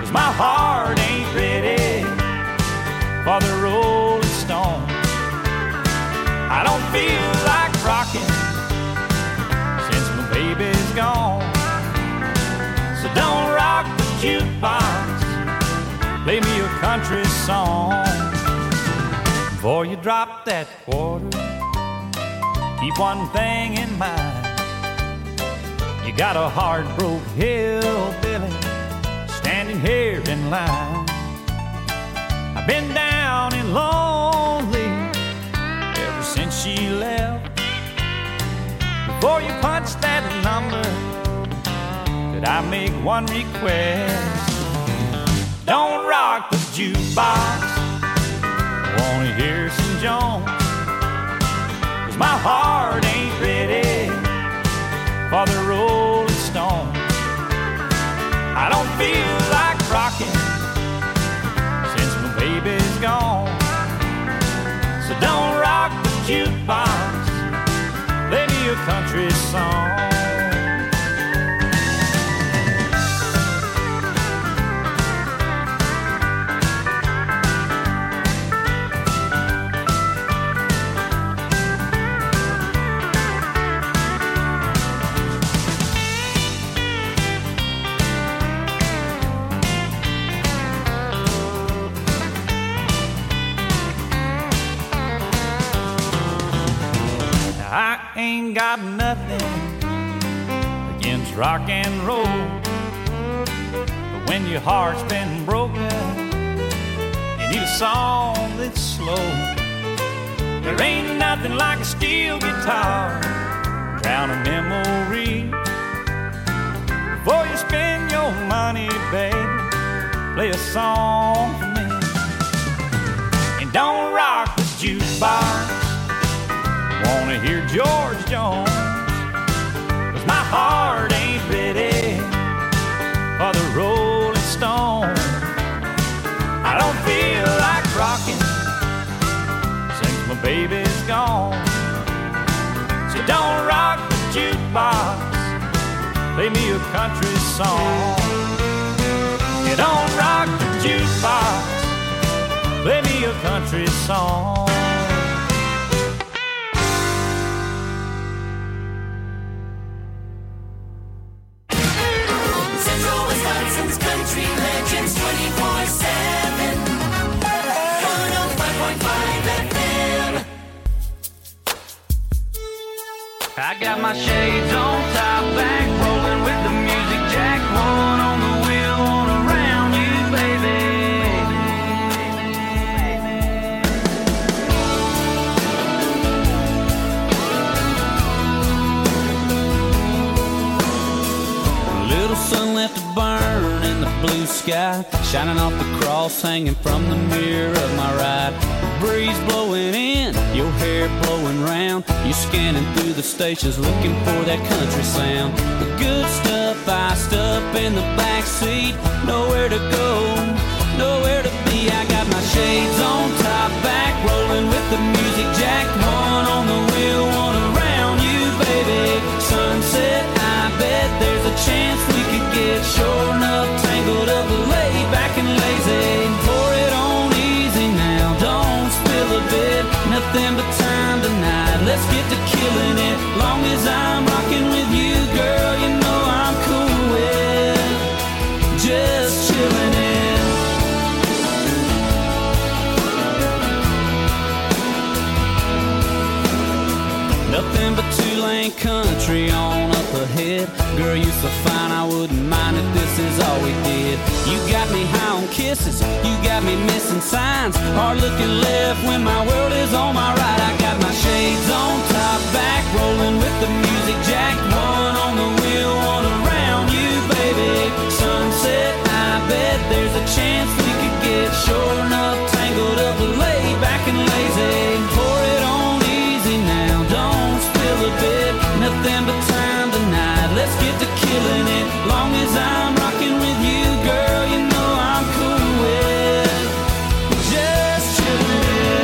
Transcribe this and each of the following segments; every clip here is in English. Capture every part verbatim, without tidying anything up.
'cause my heart ain't ready for the Rolling Stone. I don't feel like rocking since my baby's gone. So don't rock the jukebox, play me a country song. Before you drop that quarter, keep one thing in mind. You got a hard-broke hillbilly standing here in line. I've been down and lonely ever since she left. Before you punch that number, could I make one request? Don't rock the jukebox, I wanna hear some Jones, 'cause my heart ain't ready for the Rolling Stone. I don't feel like rocking since my baby's gone. So don't rock the jukebox, play me a country song. I ain't got nothing against rock and roll, but when your heart's been broken, you need a song that's slow. There ain't nothing like a steel guitar, drown a memory. Before you spend your money, baby, play a song for me. And don't rock the jukebox, wanna hear George Jones, 'cause my heart ain't ready for the Rolling Stone. I don't feel like rocking since my baby's gone. So don't rock the jukebox, play me a country song. You don't rock the jukebox, play me a country song. Country Legends twenty-four seven, one oh five point five F M. I got my shades on, top back, rolling with the music jack, one on the wheel, one around you, baby. A little sun left to burn, blue sky shining off the cross hanging from the mirror of my ride. The breeze blowing in, your hair blowing round. You scanning through the stations looking for that country sound. The good stuff iced up in the back seat. Nowhere to go, nowhere to be. I got my shades on, top back, rolling with the music jack. One on the wheel, one around you, baby. Sunset, I bet there's a chance we could get sure enough tangled up, laid back and lazy. Pour it on easy now, don't spill a bit. Nothing but time tonight, let's get to killing it. Long as I'm rocking with you, girl, you know I'm cool with just chilling it. Nothing but two-lane country on up ahead. Girl, you so fine, I wouldn't mind if this is all we did. You got me high on kisses, you got me missing signs. Hard looking left when my world is on my right. I got my shades on, top back, rolling with the music jack. One on the wheel, one around you, baby. Sunset, I bet there's a chance we could get sure enough tangled up, laid back and lazy. Pour it on easy now, don't spill a bit. Nothing but time tonight, let's get to killing it. Long as I'm rocking with you, girl, you know I'm cool with just chilling it.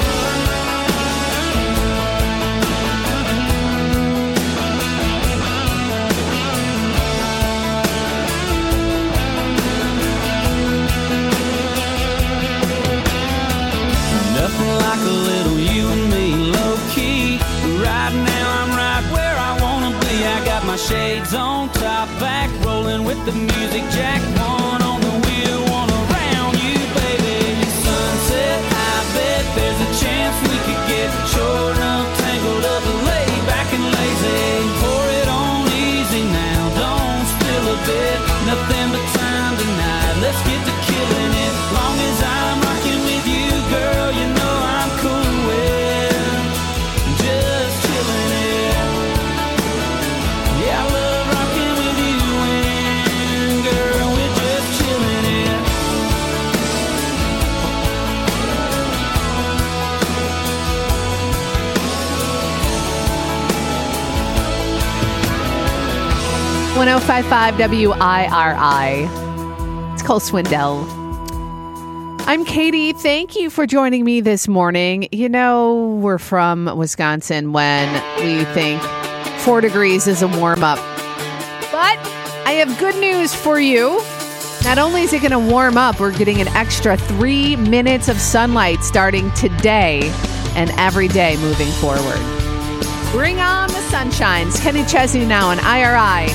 one oh five point five W I R I. It's Cole Swindell. I'm Katie. Thank you for joining me this morning. You know, we're from Wisconsin when we think four degrees is a warm-up. But I have good news for you. Not only is it going to warm up, we're getting an extra three minutes of sunlight starting today and every day moving forward. Bring on the sunshines. Kenny Chesney now on I R I.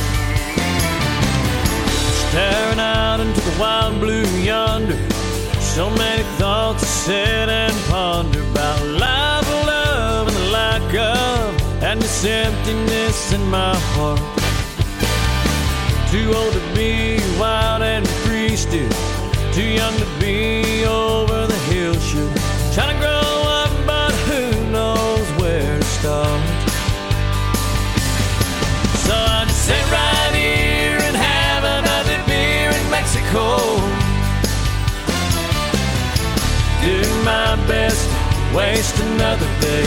Staring out into the wild blue yonder, so many thoughts to sit and ponder about life, love, and the lack of, and this emptiness in my heart. Too old to be wild and free still, too young to be over the hill should. Trying to grow up, but who knows where to start. So I just sit right here and have another beer in Mexico. Do my best to waste another day.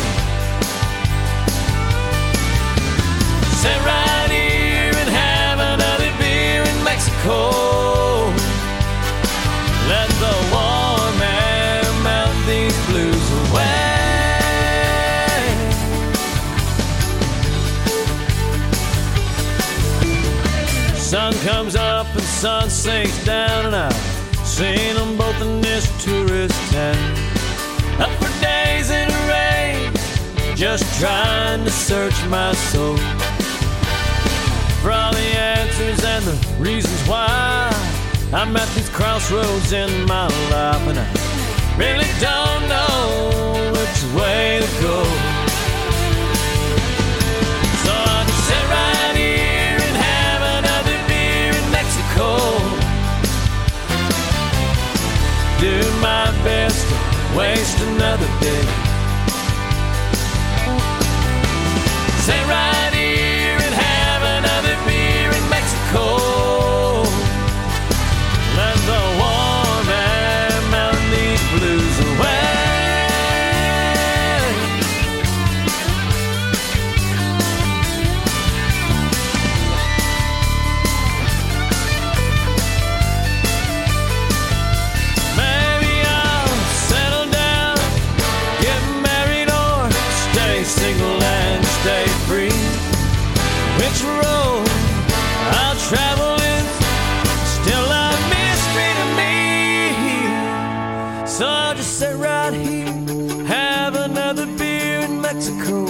Sit right here and have another beer in Mexico. Let the warm air melt these blues away. Sun comes up and sun sinks down, and I've seen them both in this tourist town. Up for days in a rain, just trying to search my soul for all the answers and the reasons why I'm at these crossroads in my life, and I really don't know which way to go. So I'll just sit right here and have another beer in Mexico. Do my best to waste another day. Sit right here and have another beer in Mexico. Let the warm air melt these blues away. Maybe I'll settle down, get married, or stay single and stay free. Which road I'll travel is still a mystery to me. So I'll just sit right here, have another beer in Mexico.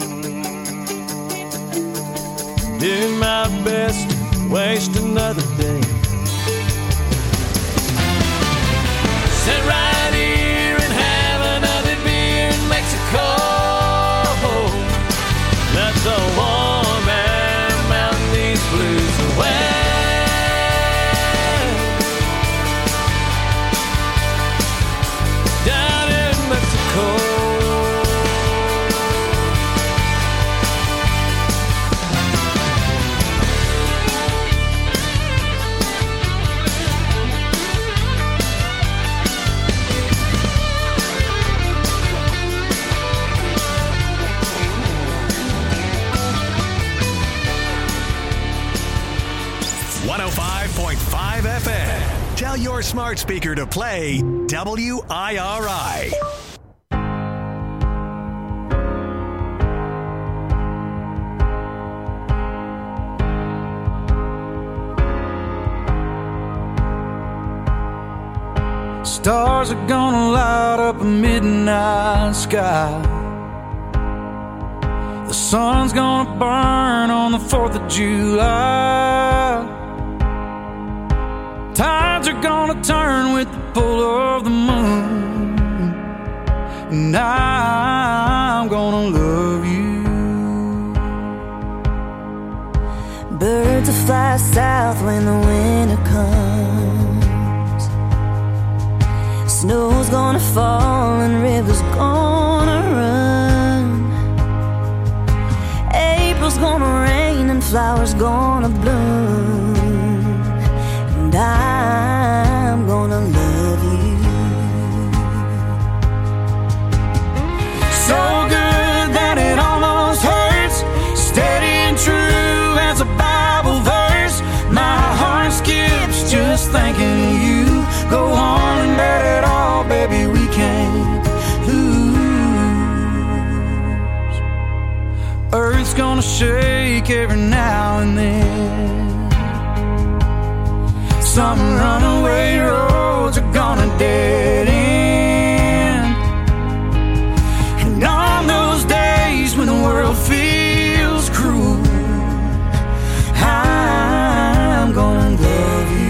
Do my best to waste another day. Sit right here and have another beer in Mexico. Let the warm air melt these blues away. Down in Mexico. one oh five point five F M. Tell your smart speaker to play W I R I. Stars are gonna light up a midnight sky. The sun's gonna burn on the fourth of July. Tides are gonna turn with the pull of the moon, and I'm gonna love you. Birds will fly south when the winter comes. Snow's gonna fall and rivers gonna run. April's gonna rain and flowers gonna bloom, and I'm gonna love you. So good that it almost hurts, steady and true as a Bible verse. baby, we can't lose. Earth's gonna shake every now and then. Some runaway roads are gonna dead end. And on those days when the world feels cruel, I'm gonna love you.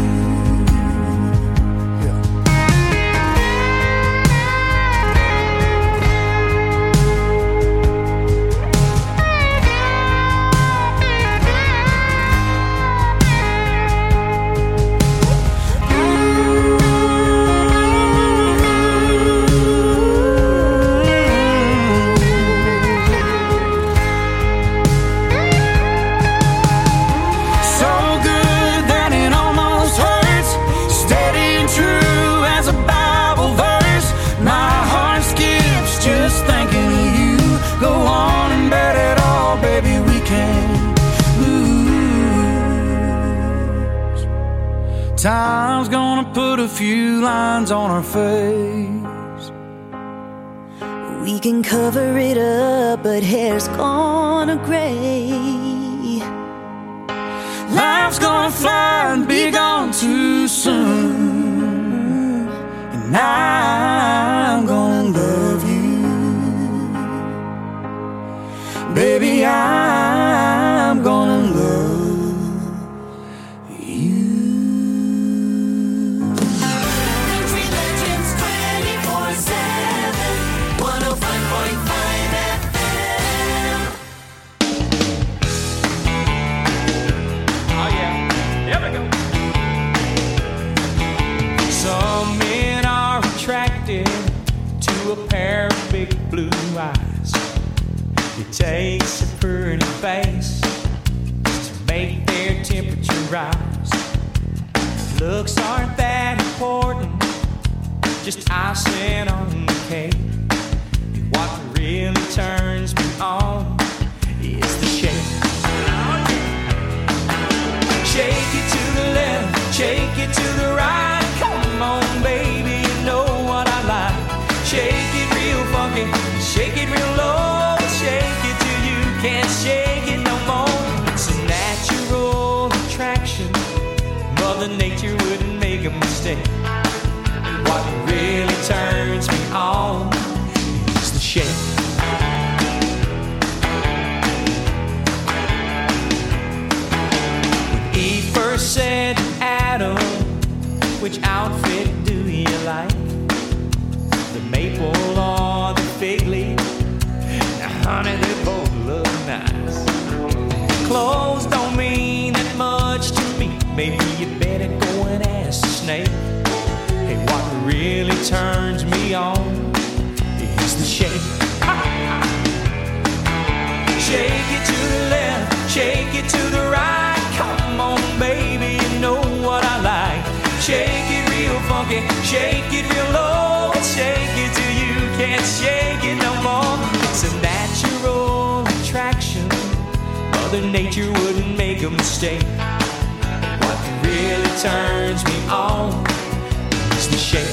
Time's gonna put a few lines on our face. We can cover it up, but hair's gonna gray. Life's gonna fly and be gone too soon. And I'm gonna love you. Baby, I'm gonna love you. To a pair of big blue eyes. It takes a pretty face to make their temperature rise. Looks aren't that important, just icing on the cake. And what really turns me on is the shake. Shake it to the left, shake it to the right. Come on, baby, you know what I like. Shake it real funky, shake it real low, shake it till you can't shake it no more. It's a natural attraction, Mother Nature wouldn't make a mistake. And what really turns me on is the shake. When Eve first said to Adam, which outfit do you like? The maple or the fig leaf? Now, honey, they both look nice. Clothes don't mean that much to me. Maybe you better go and ask the snake. Hey, what really turns me on is the shake. Shake it to the left, shake it to the right. Come on, baby, you know what I like. Shake it real funky, shake it real low, shake it till you can't shake it no more. It's a natural attraction, Mother Nature wouldn't make a mistake. What really turns me on is the shake.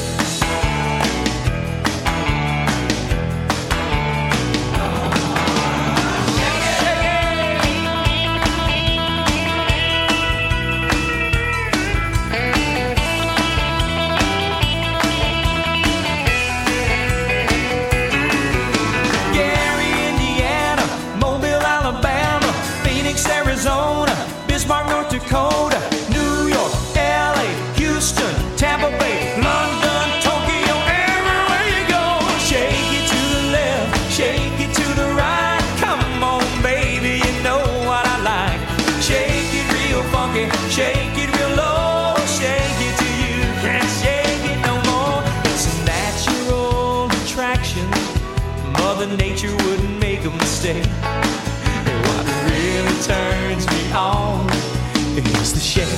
Arizona, Bismarck, North Dakota, New York, L A, Houston, Tampa Bay, London, Tokyo, everywhere you go. Shake it to the left, shake it to the right. Come on, baby, you know what I like. Shake it real funky, shake it real low, shake it till you can't shake it no more. It's a natural attraction, Mother Nature wouldn't make a mistake. What really turns me on is the shake.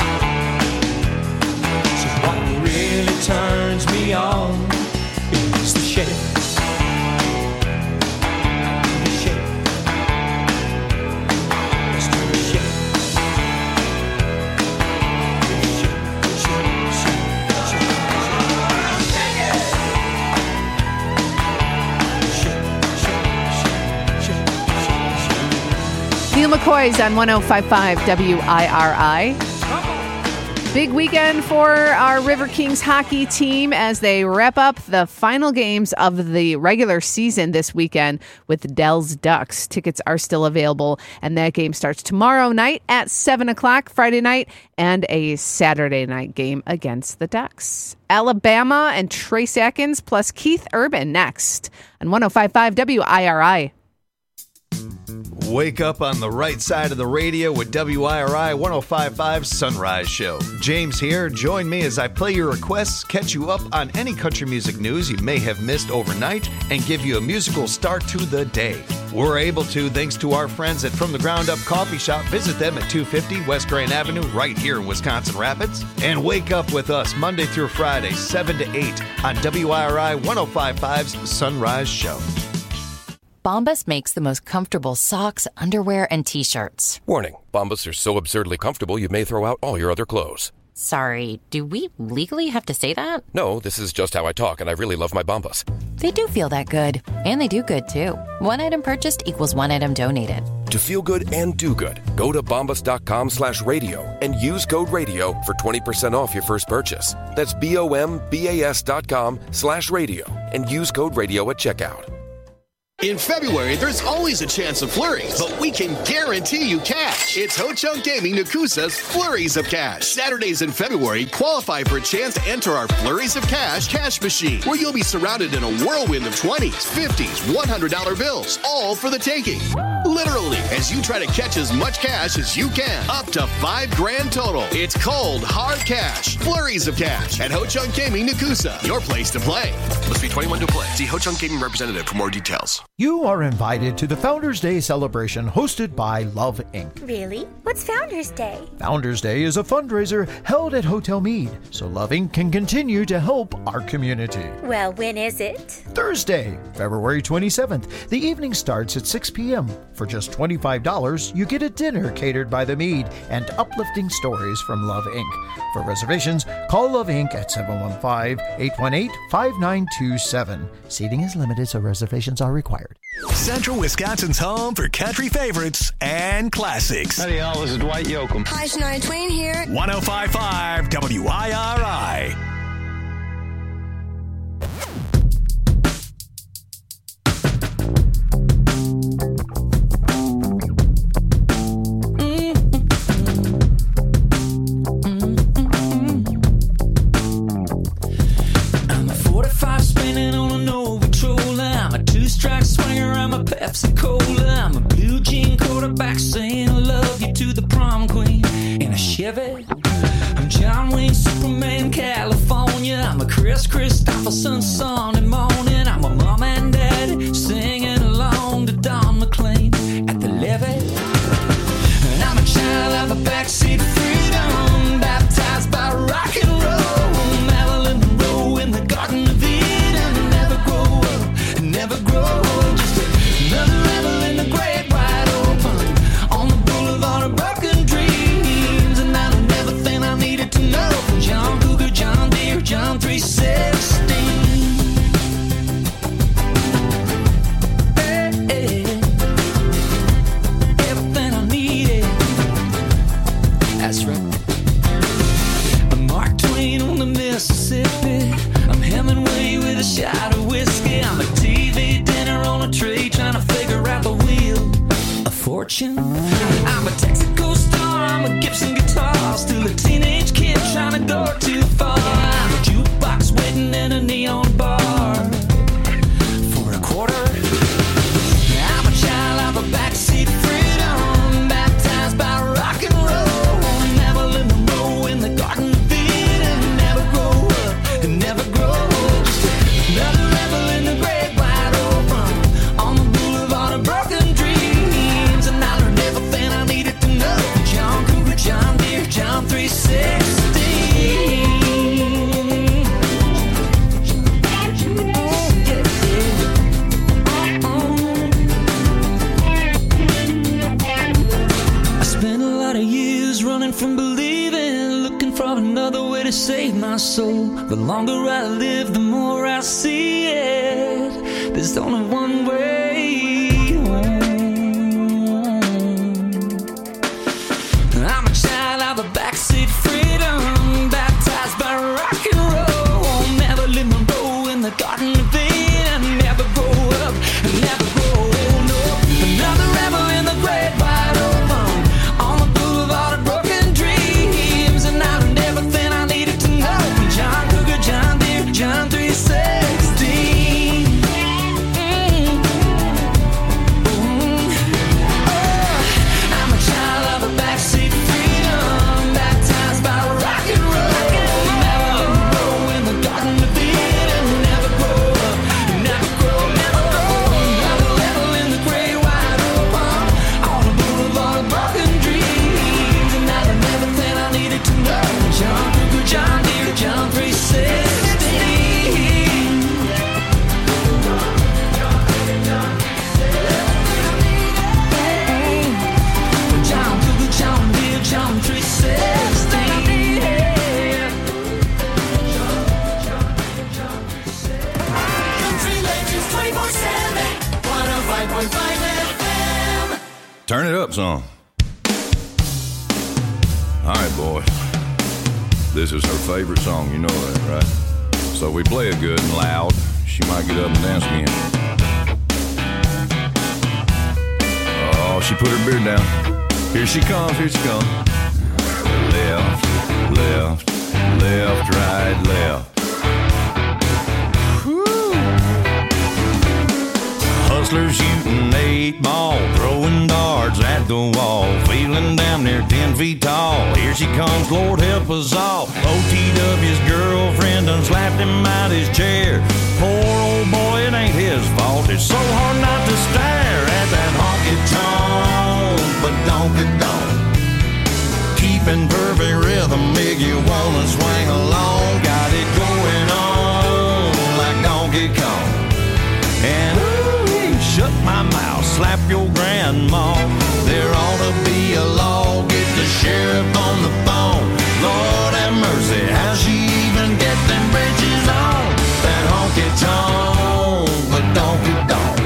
So what really turns me on is the shake. The shake. Let's do the shake. The shake, shake, shake, shake, shake. Neil McCoy's on one oh five point five W I R I. Big weekend for our River Kings hockey team as they wrap up the final games of the regular season this weekend with the Dells Ducks. Tickets are still available, and that game starts tomorrow night at seven o'clock Friday night, and a Saturday night game against the Ducks. Alabama and Trace Atkins plus Keith Urban next on one oh five point five W I R I. Wake up on the right side of the radio with W I R I one oh five point five Sunrise Show. James here. Join me as I play your requests, catch you up on any country music news you may have missed overnight, and give you a musical start to the day. We're able to thanks to our friends at From the Ground Up Coffee Shop. Visit them at two fifty West Grand Avenue right here in Wisconsin Rapids. And wake up with us Monday through Friday, seven to eight on W I R I one oh five point five's Sunrise Show. Bombas makes the most comfortable socks, underwear, and T-shirts. Warning, Bombas are so absurdly comfortable you may throw out all your other clothes. Sorry, do we legally have to say that? No, this is just how I talk, and I really love my Bombas. They do feel that good. And they do good, too. One item purchased equals one item donated. To feel good and do good, go to bombas.com slash radio and use code radio for twenty percent off your first purchase. That's B-O-M-B-A-S dot com slash radio and use code radio at checkout. In February, there's always a chance of flurries, but we can guarantee you cash. It's Ho Chunk Gaming Nakusa's Flurries of Cash. Saturdays in February qualify for a chance to enter our Flurries of Cash cash machine, where you'll be surrounded in a whirlwind of twenties, fifties, one hundred dollar bills, all for the taking. Literally, as you try to catch as much cash as you can, up to five grand total. It's cold, hard cash. Flurries of Cash at Ho Chunk Gaming Nakusa, your place to play. Must be twenty-one to play. See Ho Chunk Gaming representative for more details. You are invited to the Founders Day celebration hosted by Love Incorporated. Really? What's Founders Day? Founders Day is a fundraiser held at Hotel Meade, so Love Incorporated can continue to help our community. Well, when is it? Thursday, February twenty-seventh. The evening starts at six p.m. For just twenty-five dollars, you get a dinner catered by the Meade and uplifting stories from Love Incorporated. For reservations, call Love Incorporated at seven one five, eight one eight, five nine two seven. Seating is limited, so reservations are required. Central Wisconsin's home for country favorites and classics. Howdy, y'all. This is Dwight Yoakam. Hi, Shania Twain here. one oh five point five W I R I. Pepsi Cola, I'm a blue jean quarterback saying I love you to the prom queen in a Chevy. I'm John Wayne, Superman, California. I'm a Chris Christopherson, son and morning. I'm a mom and daddy singing along to Don McLean at the levee. And I'm a child of a backseat freedom, baptized by rock and roll. Marilyn Monroe in the Garden of Eden. Never grow up, never grow up. Another rebel in the great wide open on the boulevard of broken dreams. And I don't ever think I needed to know from John Cougar, John Deere, John three sixteen. Hey, hey. Everything I needed. That's right. I'm Mark Twain on the Mississippi. I'm Hemingway with a shot of whiskey. I'm a T V dinner on a tray trying to figure out the wheel of fortune. I'm a Texaco star, I'm a Gibson guitar, still a teenage kid trying to go too far. I'm a jukebox waiting in a neon bar for a quarter. I'm a child of a backseat freedom, baptized by rock and roll. Never in the row in the Garden of Eden. Never grow up and never grow old. Just another rebel in the great wide open on the boulevard of broken dreams. And I learned everything I needed to know from John Cougar, John Deere, John three sixteen. I spent a lot of years running from believing, looking for another way to save my soul. The longer I live, the more I see it. There's only one way home. song. All right, boys. This is her favorite song, you know that, right? So we play it good and loud. She might get up and dance again. Oh, she put her beard down. Here she comes, here she comes. Left, left, left, right, left. Hustlers shooting eight ball, throwing darts at the wall, feeling damn near ten feet tall. Here she comes, Lord help us all. O T W's girlfriend done slapped him out his chair. Poor old boy, it ain't his fault. It's so hard not to stare at that honky-tonk, but don't get don't. Keeping perfect rhythm, make you wanna swing along. Got it going on like Donkey Kong. And shut my mouth, slap your grandma. There ought to be a law, get the sheriff on the phone. Lord have mercy, how'd she even get them bridges on? That honky-tonk, but donkey-donk.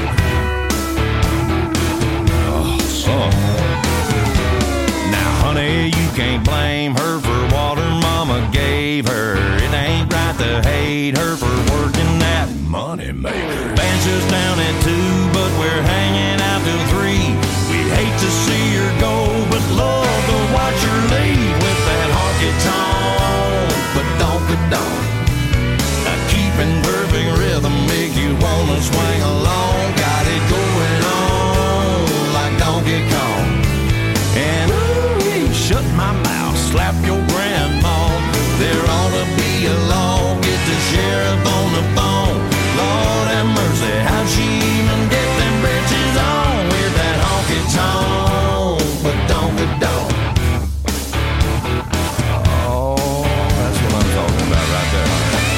Oh, son. Now, honey, you can't blame her for what her mama gave her. It ain't right to hate her for working that money maker. Band's just down at two, but we're hanging out till three. We'd hate to see her go, but love to watch her leave with that honky-tonk, but donk-a-donk. Now keeping perfect rhythm make you wanna swing along. Got it going on like Donkey Kong. And ooh, shut my mouth, slap your grandma. There ought to be a law, get the sheriff on the phone. Lord have mercy, how'd she even get them britches on with that honky-tonk, but donk-a-donk. Oh, that's what I'm talking about right there.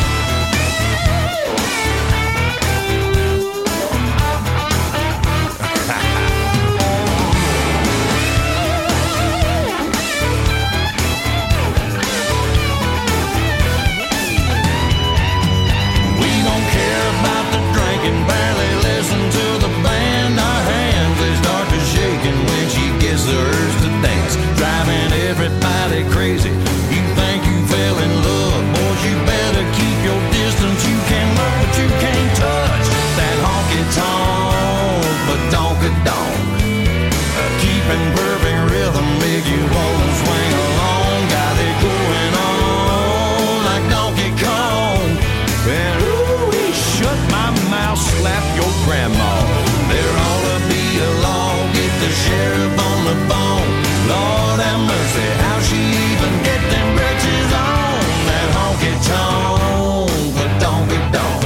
Barely listen to the band. Our hands, they start to shaking when she gets the urge to dance, driving everybody crazy. You think you fell in love, boys, you better keep your distance. You can look, but you can't touch that honky-tonk, but donk-a-donk. Uh, keeping perfect rhythm make you wanna swing along. Got it going on like Donkey Kong. And ooh, shut my mouth, slap your grandma. There ought to be a law, get the sheriff on the phone. Lord have mercy, how she even get them britches on? That honky-tonk, but donk-a-donk.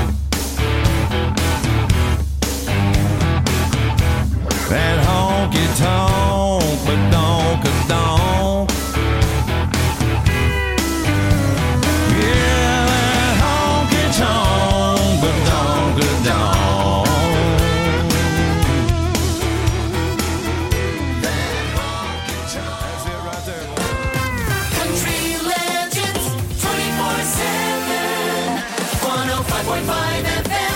That honky-tonk, but donk-a-donk. Yeah, that honky-tonk, but donk-a-donk. That's it right there. Country Legends twenty-four seven, one oh five point five F M.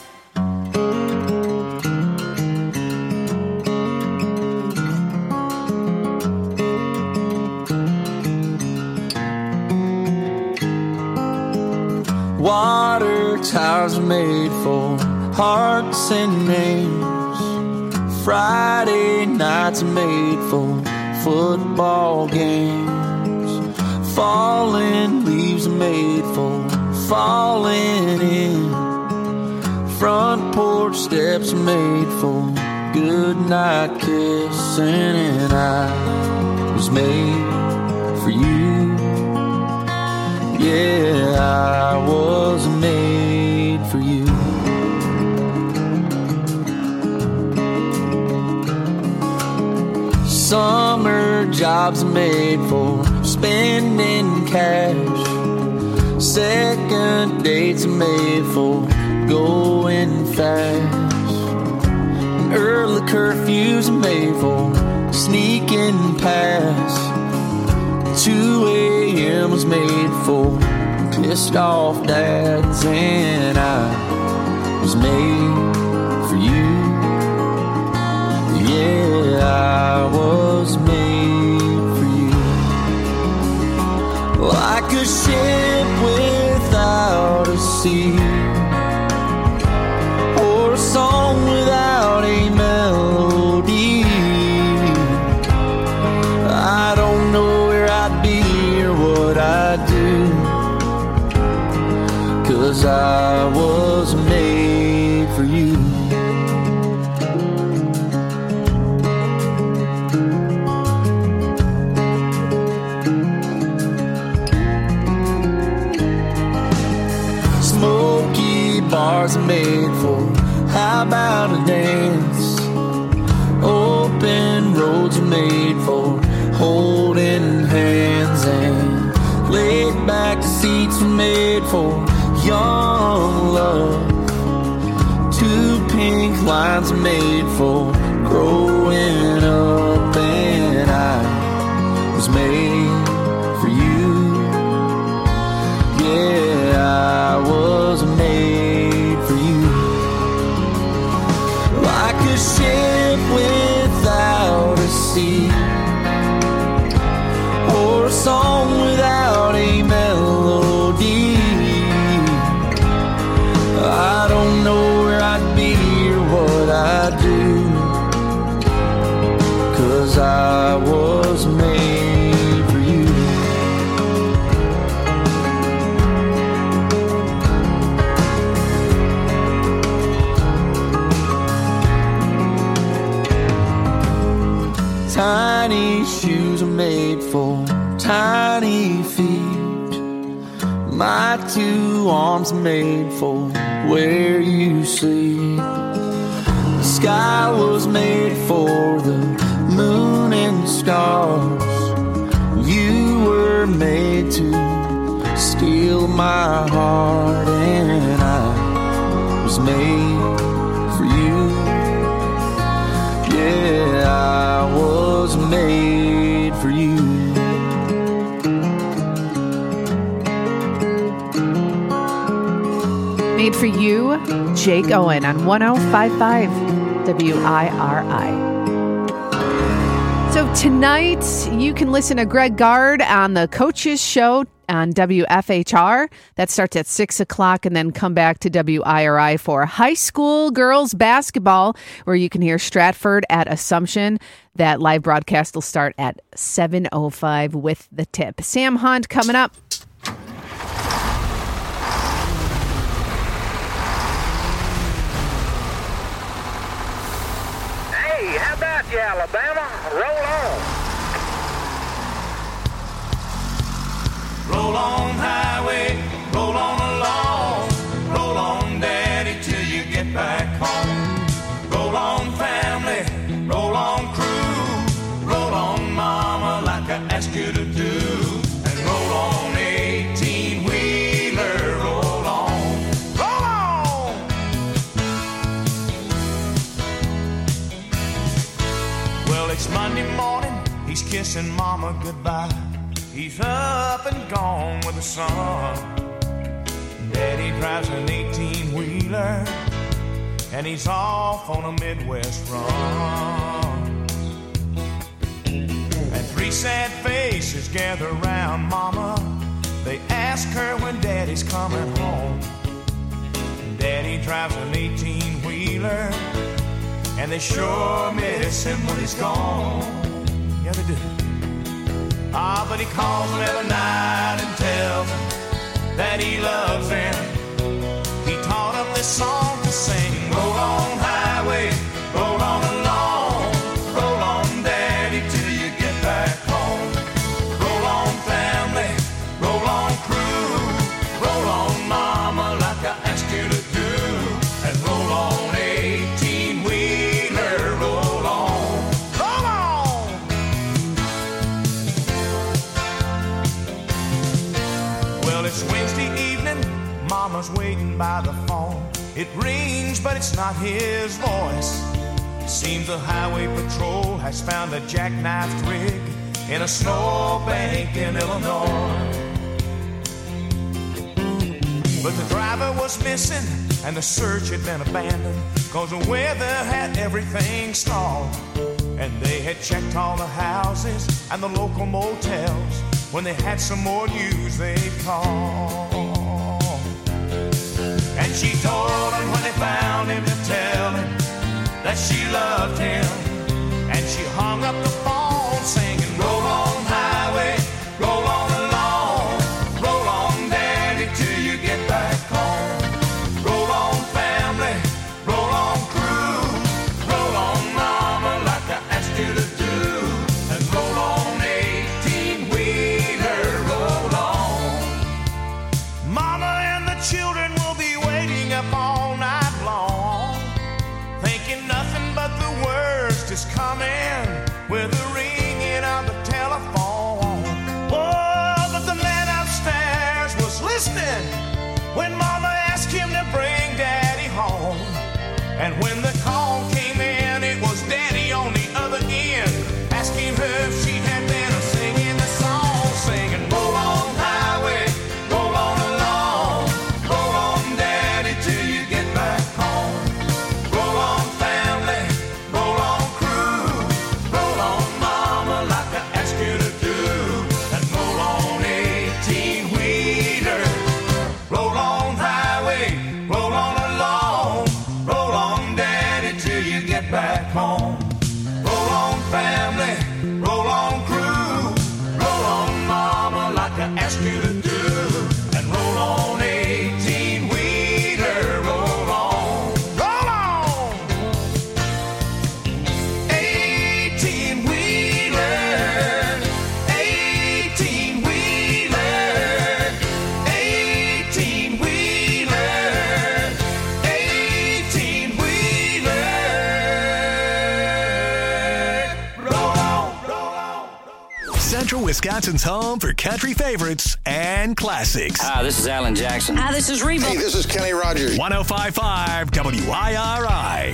Water towers are made for hearts and names. Friday nights are made for football games. Falling leaves are made for falling in. Front porch steps are made for goodnight kissing. And I was made for you. Yeah, I was made for you. Summer jobs are made for spending cash. Second dates are made for going fast. And early curfews are made for sneaking past. two a.m. was made for pissed off dads. And I was made for you. Yeah, I a ship without a sea, or a song without a melody. I don't know where I'd be or what I'd do, 'cause I was made for you. Smoky bars are made for, how about a dance? Open roads are made for holding hands, and laid back seats are made for young love. Two pink lines are made for growing up, and I was made for you. Yeah, I was made for you. Like a ship without a sea, or a song without a melody. I don't know where I'd be or what I'd do, 'cause I was made for you. Tiny shoes are made for tiny feet. My two arms made for where you sleep. The sky was made for the moon and stars. You were made to steal my heart, and I was made for you. Yeah, I was made for you. Made for you, Jake Owen on one oh five point five W I R I. So tonight, you can listen to Greg Gard on the Coaches Show on W F H R. That starts at six o'clock, and then come back to W I R I for high school girls basketball, where you can hear Stratford at Assumption. That live broadcast will start at seven oh five with the tip. Sam Hunt coming up. Hey, how about you, Alabama? Roll on. Roll on, highway, roll on along. Roll on, daddy, till you get back home. Roll on, family, roll on, crew. Roll on, mama, like I asked you to do. And roll on, eighteen-wheeler, roll on. Roll on! Well, it's Monday morning, he's kissing mama goodbye. He's up and gone with the sun. Daddy drives an eighteen-wheeler, and he's off on a Midwest run. And three sad faces gather around mama. They ask her when daddy's coming home. Daddy drives an eighteen-wheeler, and they sure miss him when he's gone. Yeah, they do. Ah, but he calls them every night and tells them that he loves them. He taught them this song to sing. Roll on, highway, roll on along. Roll on, daddy, till you get back home. Roll on, family, roll on, crew. Roll on, mama, like I asked you to do. And roll on, eighteen-wheeler, roll on. Roll on! Well, it's Wednesday evening, mama's waiting by the phone. It rings, but it's not his voice. Seems the highway patrol has found a jackknifed rig in a snowbank in Illinois. But the driver was missing, and the search had been abandoned, 'cause the weather had everything stalled. And they had checked all the houses and the local motels, when they had some more news they'd call. And she told him when they found him to tell him that she loved him. And she hung up the phone singing, roll on highway, roll on along, roll on daddy till you get back home. Roll on family, roll on crew, roll on mama like I asked you to do. And roll on eighteen-wheeler, roll on. Mama and the children will be waiting up all night long, thinking nothing but the worst is coming with the ringing of the telephone. Oh, but the man upstairs was listening when Mama asked him to bring Daddy home. And when the call came in, it was Daddy on the other end, asking her if she had been singing the song, singing, roll on highway, roll on along, roll on Daddy till you get back home. Roll on family, roll on crew, roll on mama like I asked you to do. And roll on eighteen-wheeler, roll on highway, roll on along, roll on daddy till you get back home. Roll on family, roll on crew, roll on mama like I asked you to do. And roll on eighteen-wheeler, roll on, roll on. eighteen-wheeler, eighteen-wheeler, eighteen-wheeler, eighteen-wheeler. Roll on, roll on. Central Wisconsin's home for country favorites and classics. Hi, this is Alan Jackson. Hi, this is Reba. Hey, this is Kenny Rogers. one oh five point five W I R I.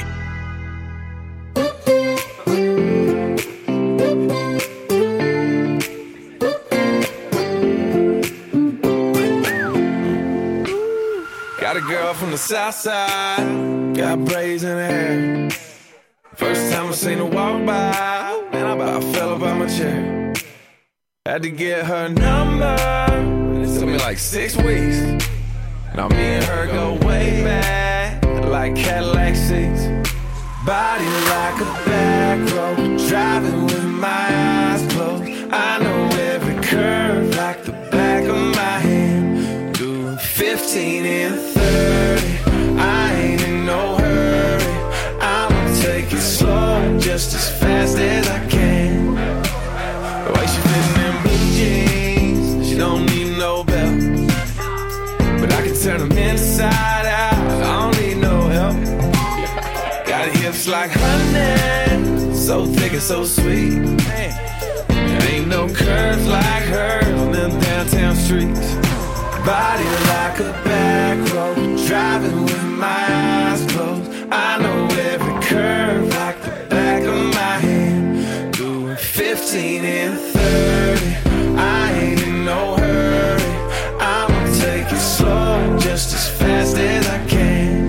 Got a girl from the south side, got braids in her hair. First time I seen her walk by, man, I about fell up out my chair. Had to get her number, it took me like six weeks. Now me and her go way back, like Cadillac seats. Body like a back road, driving with my eyes closed. I know every curve like the back of my hand. Doing fifteen and thirty, I ain't in no hurry. I'ma take it slow, just as fast as I can. The way she fitting in blue jeans, she don't need no belt. But I can turn them inside out, I don't need no help. Got hips like honey, so thick and so sweet. There ain't no curves like hers on them downtown streets. Body like a back road, driving with my eyes closed. I know every curve like the back of my hand. Doing fifteen and thirty, I ain't in no hurry. I'ma take it slow, just as fast as I can.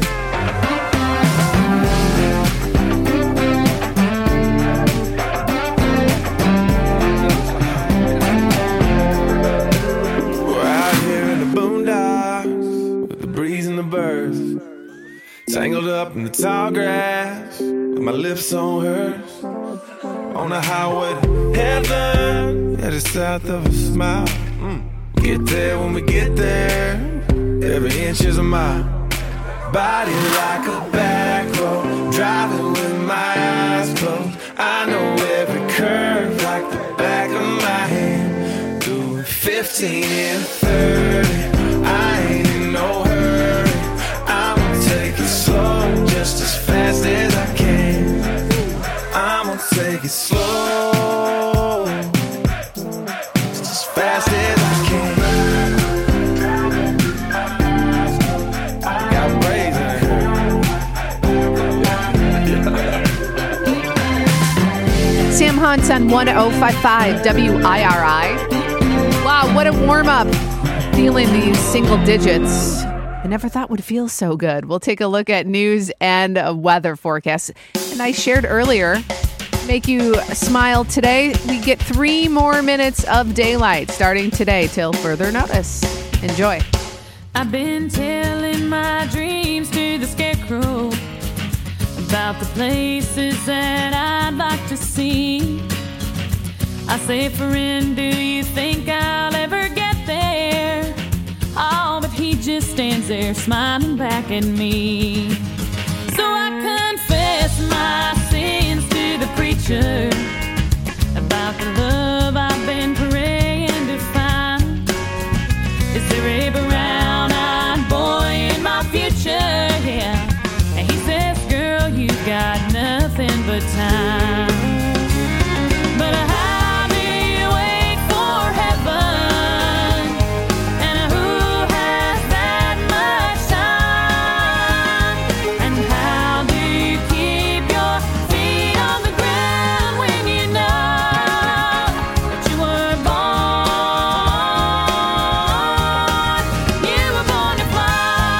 Tangled up in the tall grass, with my lips on hers. On the highway to heaven, yeah, just south of a smile. Mm. Get there when we get there, every inch is a mile. Body like a back road, driving with my eyes closed. I know every curve like the back of my hand. Doing fifteen and thirty, I ain't in no hurry. I'ma take it slow, just as fast as I can. I'ma take it slow, just as fast as I can. Got braids in her. Sam Hunt on one oh five point five W I R I. Wow, what a warm up. Feeling these single digits. I never thought would feel so good. We'll take a look at news and a weather forecast. And I shared earlier make you smile today. We get three more minutes of daylight starting today till further notice. Enjoy. I've been telling my dreams to the scarecrow about the places that I'd like to see. I say, friend, do you think I'll ever get there? Oh, but he just stands there smiling back at me. So I confess my sins to the preacher about the love I've been praying to find. Is there a brown-eyed boy in my future? Yeah. And he says, girl, you've got nothing but time. But how do you wait for heaven? And who has that much time? And how do you keep your feet on the ground when you know that you were born? You were born to fly.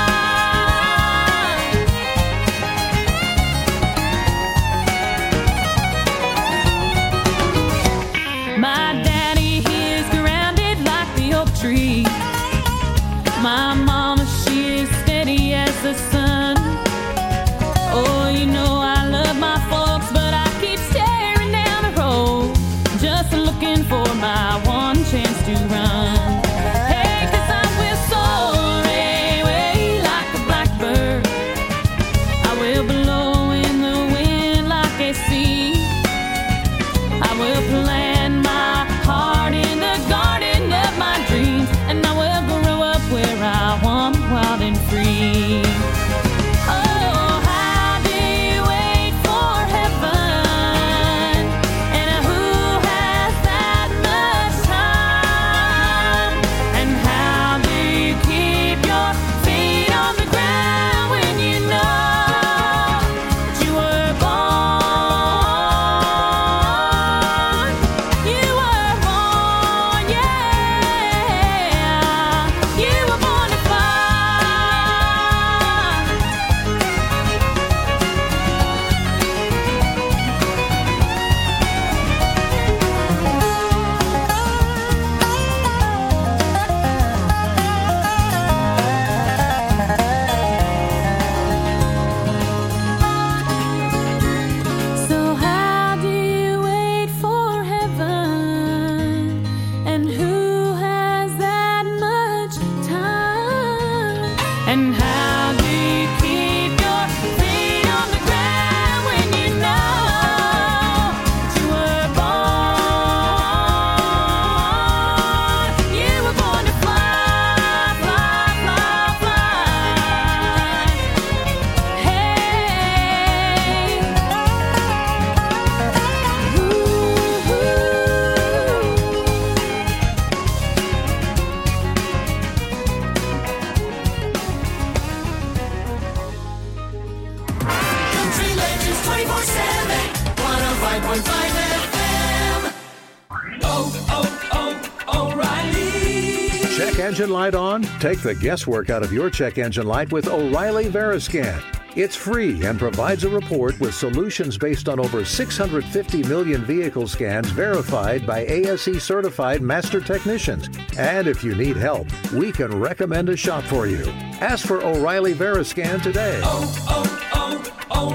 My daddy, he's grounded like the oak tree. My mama, she is steady as the sun. Oh, you know I love my folks, but I keep staring down the road, just looking for my one chance to run. Hey, 'cause I will soar away like a blackbird. I will blow in the wind like a sea. I will plant my heart in the garden of my dreams, and I will grow up where I want, wild and free. Oh, how do you wait for heaven? And who has that much time? And how do you keep your feet on the ground when you know that you were born? You were born, yeah. You were born to fly. So how do you wait for heaven? And who has that much time? And how do you keep your feet on the ground when you know that you were born? You were born to fly, fly, fly, fly. Hey. Country Legends twenty-four seven, one oh five point five F M. Oh, oh, oh, O'Reilly. Check engine light on? Take the guesswork out of your check engine light with O'Reilly Veriscan. It's free and provides a report with solutions based on over six hundred fifty million vehicle scans verified by A S E certified master technicians. And if you need help, we can recommend a shop for you. Ask for O'Reilly Veriscan today. Oh, oh,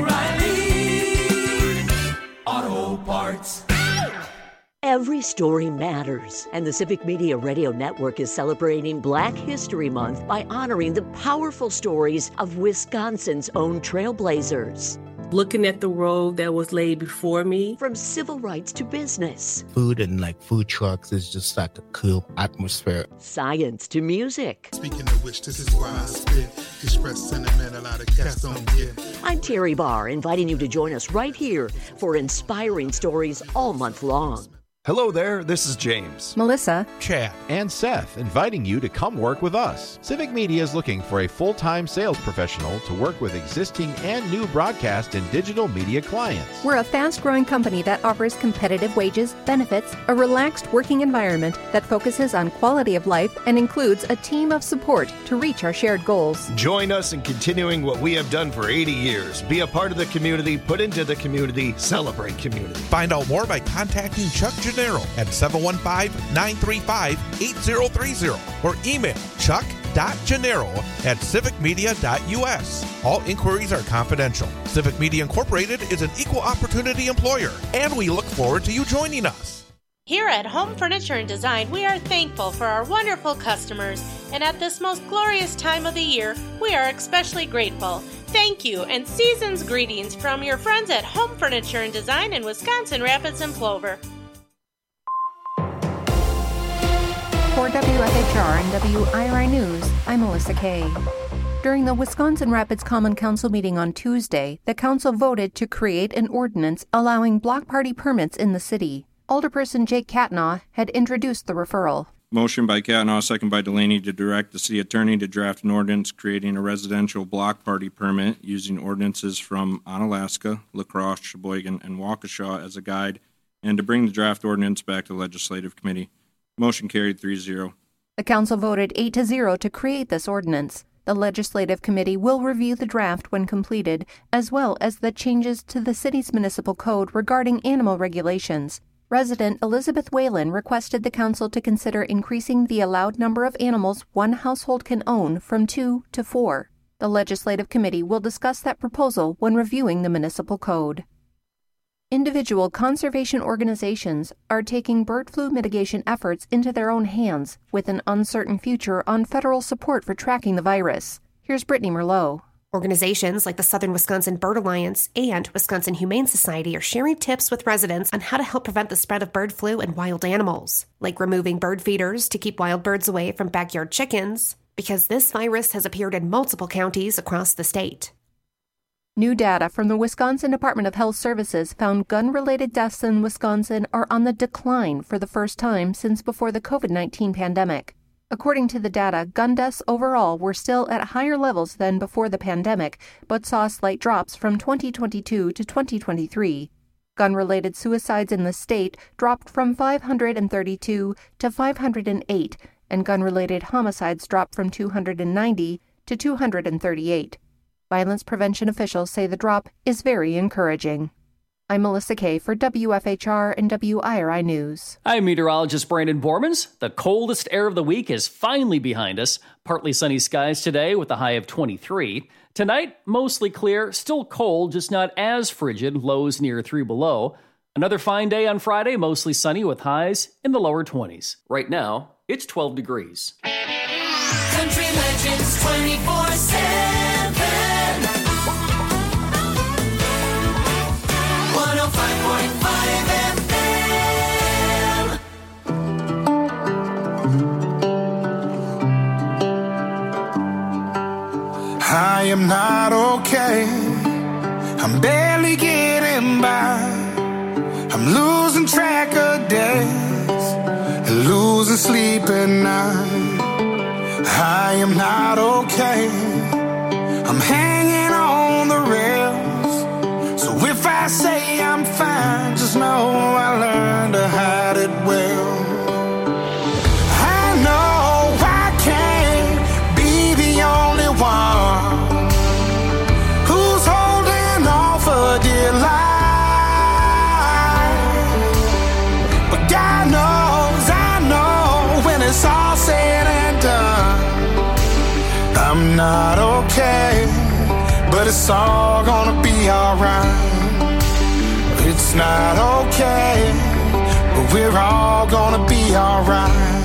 O'Reilly Auto Parts. Every story matters, and the Civic Media Radio Network is celebrating Black History Month by honoring the powerful stories of Wisconsin's own trailblazers. Looking at the road that was laid before me. From civil rights to business. Food and like food trucks is just like a cool atmosphere. Science to music. Speaking of which, this is why I spit. Express sentiment a lot of cats don't get. I'm Terry Barr, inviting you to join us right here for inspiring stories all month long. Hello there, this is James, Melissa, Chad, and Seth, inviting you to come work with us. Civic Media is looking for a full-time sales professional to work with existing and new broadcast and digital media clients. We're a fast-growing company that offers competitive wages, benefits, a relaxed working environment that focuses on quality of life and includes a team of support to reach our shared goals. Join us in continuing what we have done for eighty years. Be a part of the community, put into the community, celebrate community. Find out more by contacting Chuck Gennaro at seven one five, nine three five, eight zero three zero or email chuck dot gennaro at civic media dot u s. All inquiries are confidential. Civic Media Incorporated is an equal opportunity employer, and we look forward to you joining us. Here at Home Furniture and Design, we are thankful for our wonderful customers, and at this most glorious time of the year, we are especially grateful. Thank you, and season's greetings from your friends at Home Furniture and Design in Wisconsin Rapids and Plover. For W F H R and W I R I News, I'm Melissa Kay. During the Wisconsin Rapids Common Council meeting on Tuesday, the council voted to create an ordinance allowing block party permits in the city. Alderperson Jake Katnaugh had introduced the referral. Motion by Katnaugh, second by Delaney, to direct the city attorney to draft an ordinance creating a residential block party permit using ordinances from Onalaska, La Crosse, Sheboygan, and Waukesha as a guide, and to bring the draft ordinance back to the legislative committee. Motion carried three zero. The council voted eight to zero to create this ordinance. The legislative committee will review the draft when completed, as well as the changes to the city's municipal code regarding animal regulations. Resident Elizabeth Whalen requested the council to consider increasing the allowed number of animals one household can own from two to four. The legislative committee will discuss that proposal when reviewing the municipal code. Individual conservation organizations are taking bird flu mitigation efforts into their own hands with an uncertain future on federal support for tracking the virus. Here's Brittany Merlot. Organizations like the Southern Wisconsin Bird Alliance and Wisconsin Humane Society are sharing tips with residents on how to help prevent the spread of bird flu in wild animals, like removing bird feeders to keep wild birds away from backyard chickens, because this virus has appeared in multiple counties across the state. New data from the Wisconsin Department of Health Services found gun-related deaths in Wisconsin are on the decline for the first time since before the covid nineteen pandemic. According to the data, gun deaths overall were still at higher levels than before the pandemic, but saw slight drops from twenty twenty-two to twenty twenty-three. Gun-related suicides in the state dropped from five hundred thirty-two to five hundred eight, and gun-related homicides dropped from two hundred ninety to two hundred thirty-eight. Violence prevention officials say the drop is very encouraging. I'm Melissa Kay for W F H R and W I R I News. I'm meteorologist Brandon Bormans. The coldest air of the week is finally behind us. Partly sunny skies today with a high of twenty-three. Tonight, mostly clear, still cold, just not as frigid, lows near three below. Another fine day on Friday, mostly sunny with highs in the lower twenties. Right now, it's twelve degrees. Country Legends twenty-four seven. one oh five point five F M. I am not okay. I'm barely getting by. I'm losing track of days and losing sleep at night. I am not okay. I'm hanging on the rails. So if I say I'm fine, just know I learned to hide it well. I know I can't be the only one who's holding on for dear life. But God knows, I know when it's all said and done, I'm not okay, but it's all gonna be alright. It's not okay, but we're all gonna be alright.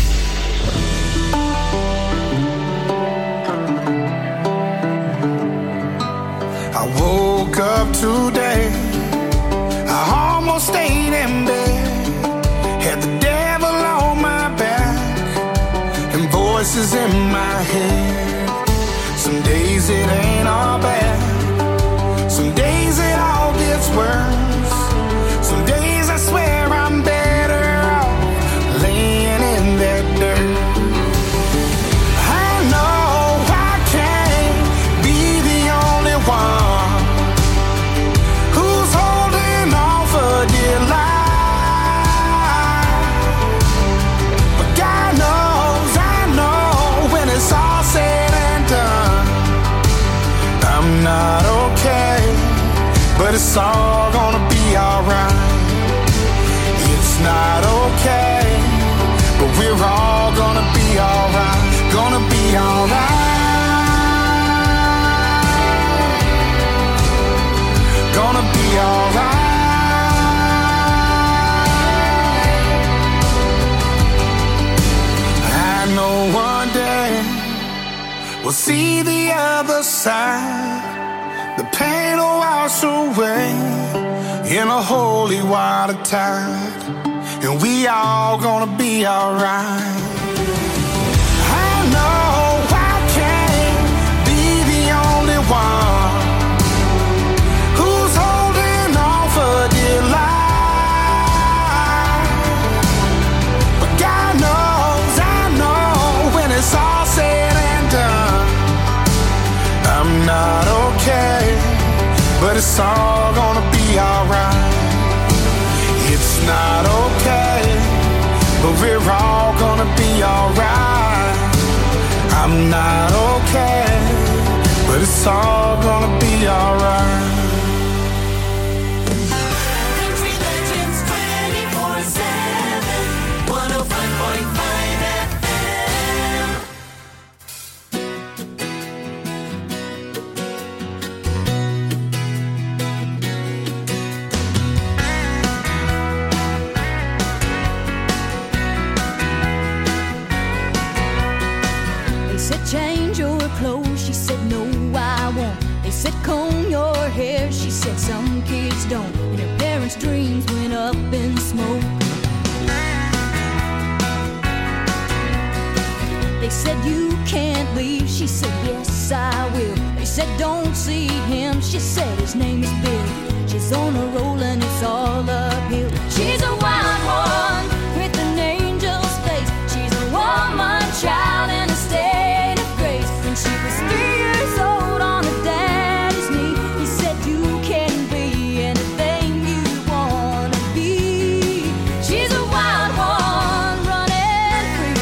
I woke up today, I almost stayed in bed, had the devil on my back and voices in my head. Some days it ain't all bad, some days it all gets worse. Some days I swear I'm better but it's all gonna be alright. It's not okay, but we're all gonna be alright. Gonna be alright. Gonna be alright. I know one day we'll see the other side. The pain will wash away in a holy water tide, and we all gonna be alright. I know I can't be the only one who's holding on for dear life, but God knows, I know when it's all said and done, I'm not okay, but it's all gonna be alright. It's not okay, but we're all gonna be alright. I'm not okay, but it's all gonna be alright. Country Legends twenty-four seven, one oh five point five F They said change your clothes, she said no I won't. They said comb your hair, she said some kids don't. And her parents' dreams went up in smoke. They said you can't leave, she said yes I will. They said don't see him, she said his name is Bill. She's on a roll and it's all uphill. She's a wild one with an angel's face. She's a woman child in a state of grace. When she was three years old on her daddy's knee, he said you can be anything you wanna be. She's a wild one running free.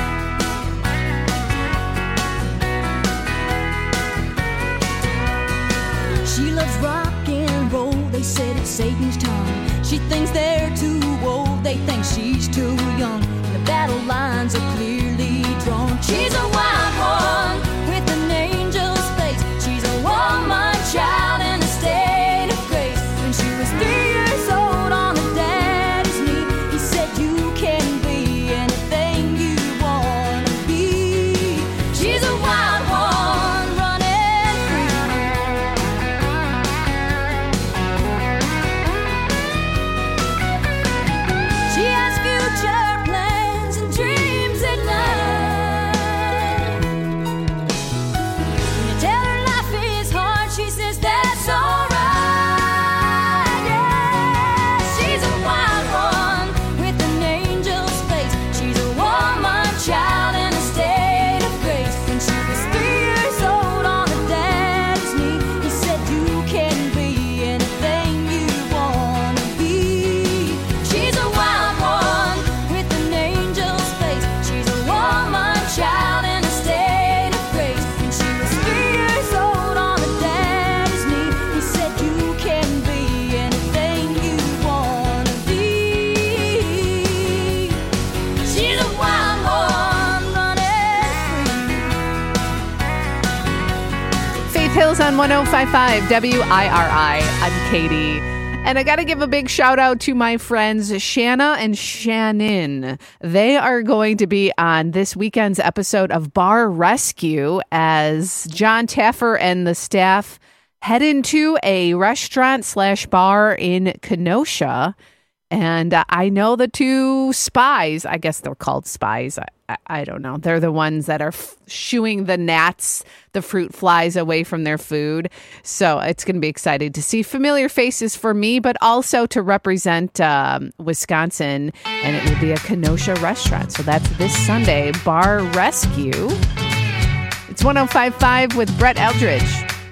She loves rock and roll, they said it's Satan's tongue. She thinks they're too old, they think she's too young. The battle lines are clearly drawn. She's a wild one with an angel's face. She's a woman child in a state of grace. When she was three years old on her daddy's knee, he said you can be anything you wanna be. She's a wild one running free. She has future plans and dreams at night. When you tell her life is hard, she says that's alright. Yeah, she's a wild one with an angel's face. She's a woman child in a state of grace. When she was three years old on her daddy's knee, he said you can be anything you wanna be. She's a wild one with an angel's face. She's a woman child in a state of grace. When she was three years old on her daddy's knee, he said you can be anything you wanna be. She's a wild one running free. Faith Hills on one oh five point five W I R I. I'm Katie. And I got to give a big shout out to my friends Shanna and Shannon. They are going to be on this weekend's episode of Bar Rescue as John Taffer and the staff head into a restaurant slash bar in Kenosha. And uh, I know the two spies, I guess they're called spies. I, I, I don't know. They're the ones that are f- shooing the gnats, the fruit flies away from their food. So it's going to be exciting to see familiar faces for me, but also to represent um, Wisconsin. And it will be a Kenosha restaurant. So that's this Sunday, Bar Rescue. It's one oh five point five with Brett Eldridge.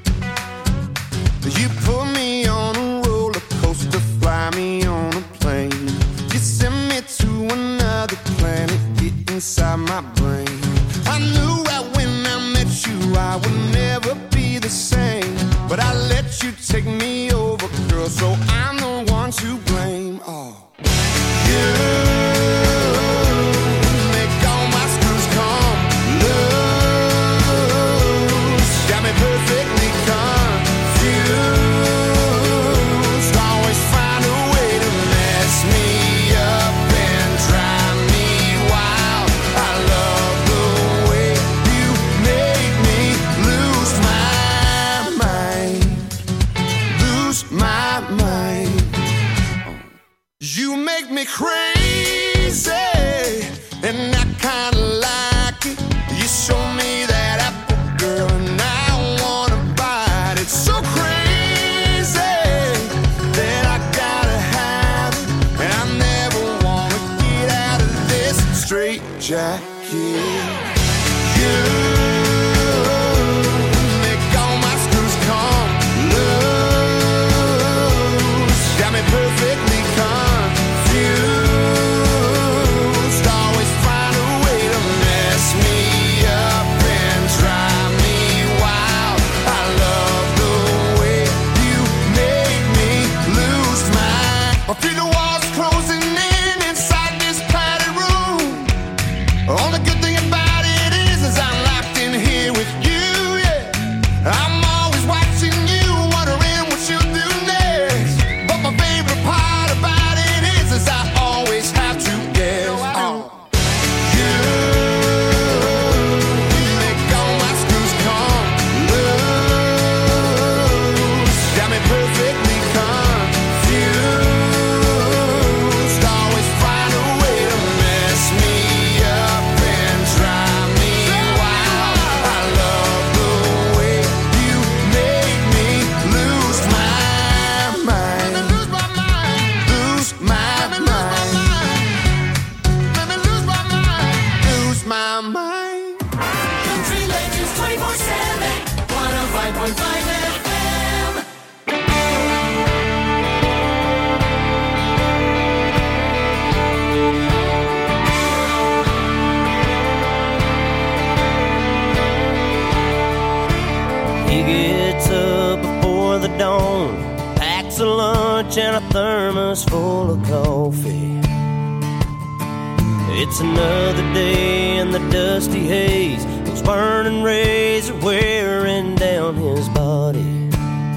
You put me on a roller coaster, fly me on a plane. You send me to another planet, get inside my brain. I knew right when I met you I would never be the same, but I let you take me over, girl. jacket. You make all my screws come loose. Got me perfectly confused. Always find a way to mess me up and drive me wild. I love the way you make me lose my. I feel the walls closing in inside this padded room. All the good thing about it is, is I'm locked in here with you, yeah. I'm always watching you, wondering what you'll do next. But my favorite part about it is, is I always have to guess. Oh. You make all my screws come loose. Got me perfectly confused. Always find a way to mess me up and drive me wild. I love the way you make me lose my mind. Lose my mind. Lose my mind. Lose my mind. Lose my mind. Country Legends twenty-four seven, one oh five point five F M. He gets up before the dawn, packs a lunch and a thermos full of coffee. It's another day in the dusty haze. Those burning rays are wearing down his body.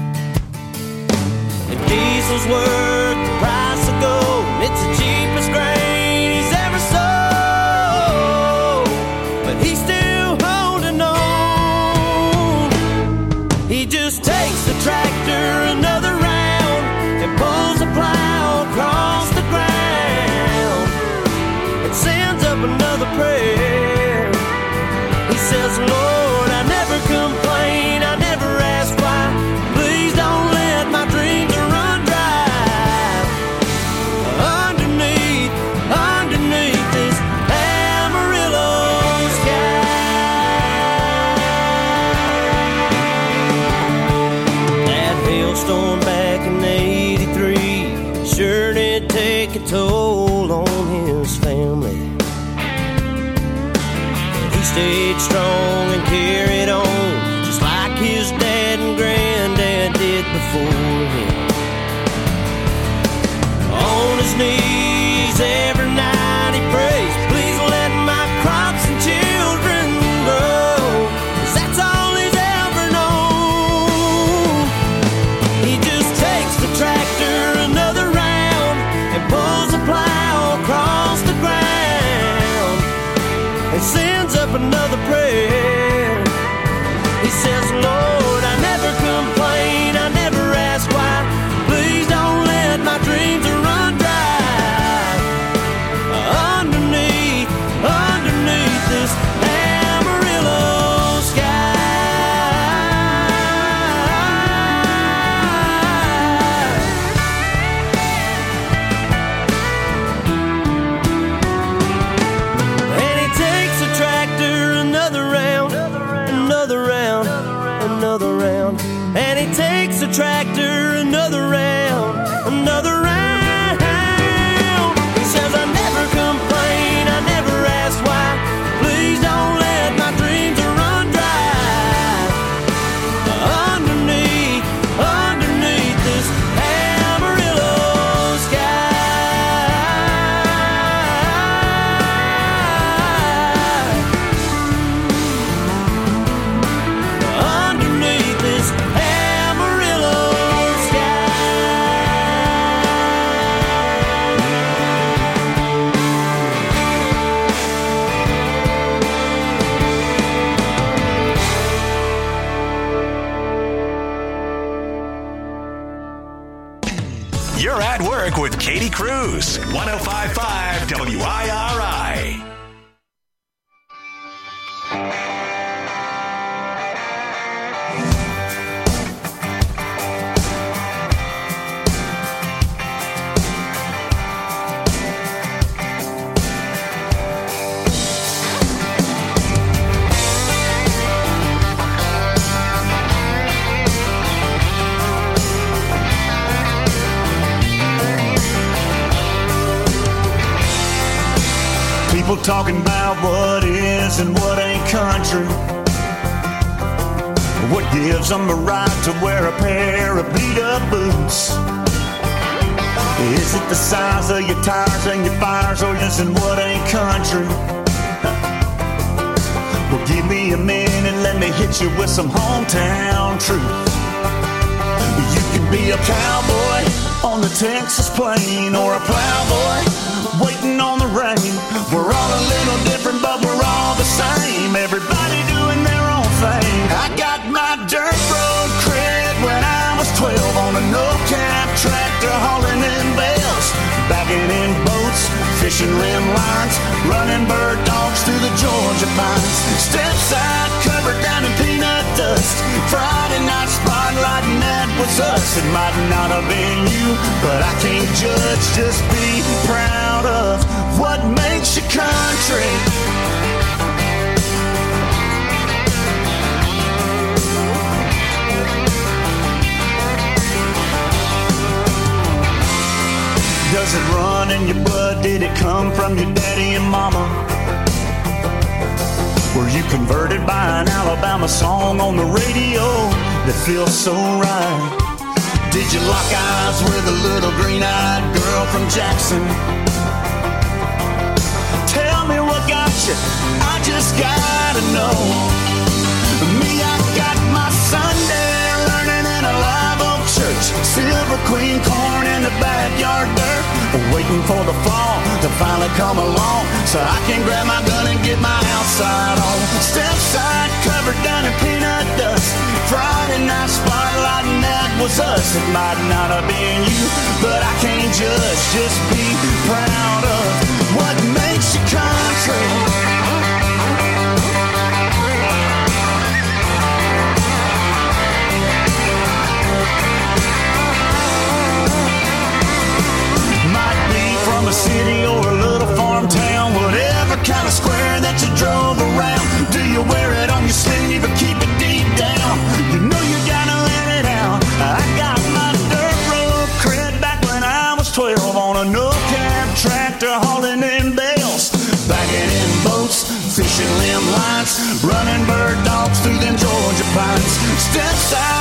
If diesel's worth the price of gold, it's the cheapest grain he's ever sold. But he's still holding on. He just takes the tractor another round and pulls the plow across the ground and sends up another prayer. He says, Lord, I never complain, I never ask why. Please don't let my dreams run dry. Underneath, underneath this Amarillo sky. That hailstorm back in eighty-three sure did take a toll on his family. But he stayed strong and carried on, just like his dad and granddad did before him. On his knees every night he prays, please let my crops and children grow, 'cause that's all he's ever known. He just takes the tractor another round and pulls the plow across the ground and sends up another prayer. He says, Lord, I never complain, I never ask why. Please don't let my dreams run dry. Underneath, underneath this Amarillo sky. And he takes the tractor another round, another round, another round. And he takes the tractor another round, another round. He says, I never complain, I never ask why. Please don't let my dreams run dry. Underneath, underneath this Amarillo sky. Underneath this Amarillo You're at work with Katie Cruz, one oh five point five W I R I. talking about what is and what ain't country. What gives them the right to wear a pair of beat-up boots? Is it the size of your tires and your fires, or is it what ain't country? Well, give me a minute, let me hit you with some hometown truth. You can be a cowboy on the Texas plain, or a plowboy waiting on the rain. We're all a little different, but we're all the same. Everybody doing their own thing. I got my dirt road cred when I was twelve on a no-cap tractor hauling in bales, bagging in boats, fishing rim lines, running bird dogs through the Georgia pines. Step side covered down in peanut dust. Friday night spotlight, and that was us. It might not have been you, but I can't judge. Just be proud of what makes you country. Does it run in your blood? Did it come from your daddy and mama? Were you converted by an Alabama song on the radio that feels so right? Did you lock eyes with a little green-eyed girl from Jackson? Tell me what got you, I just gotta know. Me, I got my Sunday learning in a live oak church. Silver Queen corn in the backyard dirt, waiting for the fall to finally come along, so I can grab my gun and get my outside on. Step side covered down in peanut dust. Friday night spotlight, and that was us. It might not have been you, but I can't judge. Just be proud of what makes you country. From a city or a little farm town, whatever kind of square that you drove around. Do you wear it on your sleeve or keep it deep down? You know you gotta let it out. I got my dirt road cred back when I was twelve on a no-cab tractor hauling in bales, bagging in boats, fishing limb lines, running bird dogs through them Georgia pines. Step side